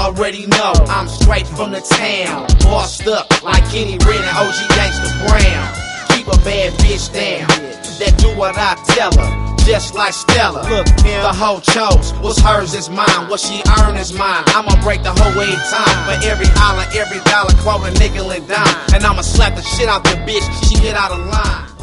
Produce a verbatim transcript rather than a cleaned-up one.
already know I'm straight from the town, bossed up like Kenny Red and O G Gangsta Brown. Keep a bad bitch down, that do what I tell her, just like Stella. Look, the hoe chose, what's hers is mine, what she earn is mine. I'ma break the hoe every time, for every holler, every dollar, quote a nickel and dime. And I'ma slap the shit out the bitch, she get out of line.